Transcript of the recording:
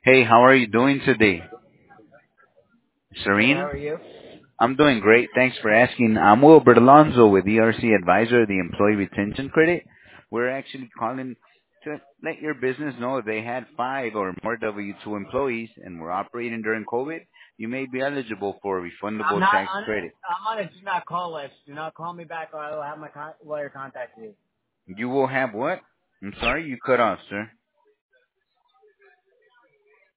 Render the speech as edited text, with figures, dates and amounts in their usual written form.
Hey, how are you doing today? Good. How Serene? are you? I'm doing great. Thanks for asking. I'm Wilbert Alonzo with ERC Advisor, the Employee Retention Credit. We're actually calling to let your business know if they had 5 or more W-2 employees and were operating during COVID, you may be eligible for a I'm refundable not tax on. credit. I'm on a do not call list. Do not call me back, or I will have my lawyer contact you. You will have what? I'm sorry, you cut off, sir.